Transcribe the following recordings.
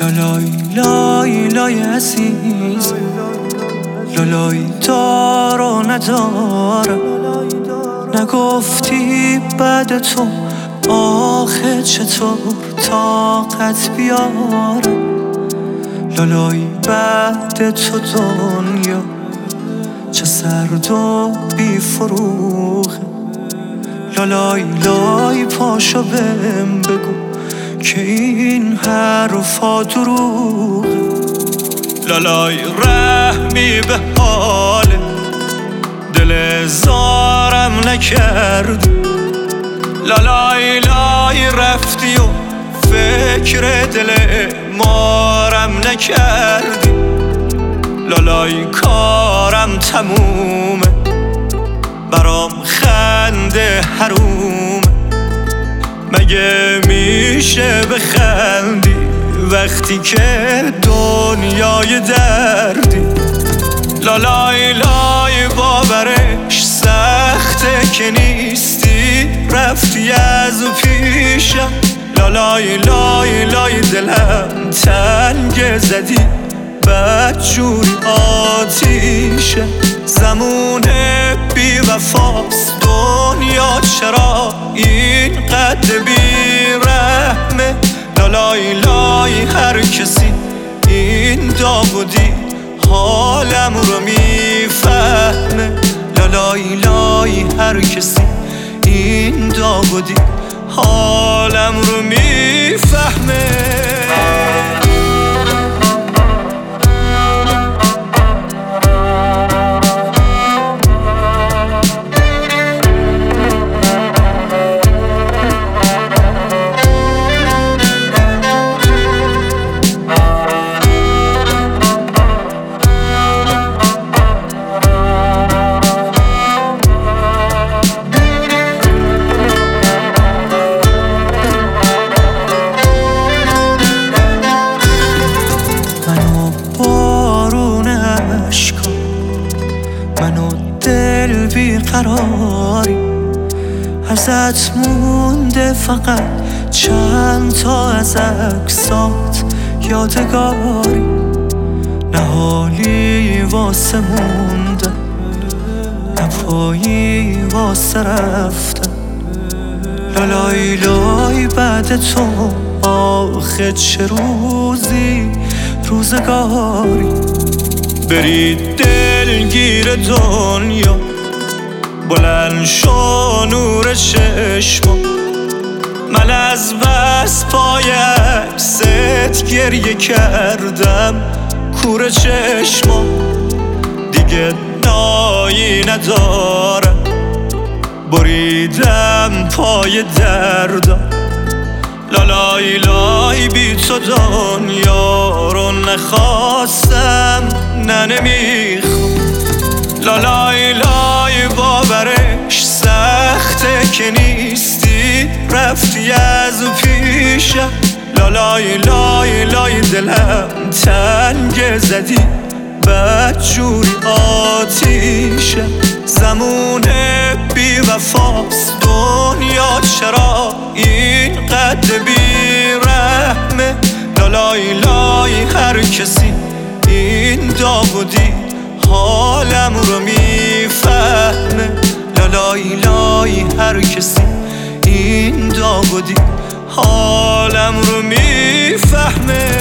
لالای لای لای عزیز، لالای دار و ندارم. نگفتی بعد تو آخه چطور طاقت بیارم. لالای بعد تو دنیا چه سرد و بی فروغه. لالای لای پاشو بهم بگو که این حرفا دروغه. لالای رحمی به حال دل زارم نکردی. لالای لای رفتی و فکر دل مارم نکردی. لالای کارم تمومه، برام خنده حرومه. مگه میشه بخندی وقتی که دنیای دردی؟ لالای لای باورش سخته که نیستی، رفتی از پیشم. لالای لای لای دلم تنگ زدی، بدجوری آتیشه. زمونه بی وفاست دنیا، چرا این قد بی رحمه؟ لالای لای هر کسی این داغ و دید حالم رو میفهمه. لالای لای هر کسی این داغ و دید حالم رو میفهمه. منو دل بیقراری، ازت مونده فقط چند تا از عکسات یادگاری. نه حالی واسه موندن، نه پایی واسه رفتن. لالای لای بعد تو آخه چه روزگاری. برید دلگیر دنیا، بلند شو نور چشما. من از بس پای عکست گریه کردم کور چشما. دیگه نایی ندارم، بریدم پای دردم. لالای لای بی تو دنیا رو نخواستم، نه نمیخوام. لالای لای باورش سخته که نیستی، رفتی از پیشم. لالای لای لای دلم تنگ زدی، بدجوری آتیشه. زمونه بی وفاست دنیا، چرا این قد بی رحمه؟ لالای لای هر کسی این داغ و دید حالم رو میفهمه. لالای لای هر کسی این داغ و دید حالم رو میفهمه.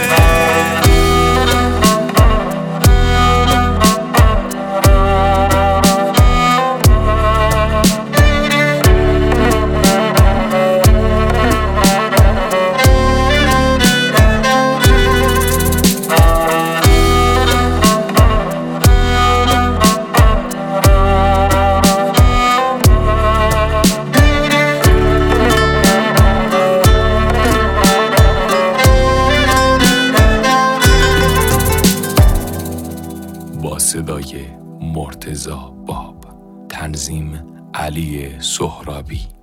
با صدای مرتضی باب، تنظیم علی سهرابی.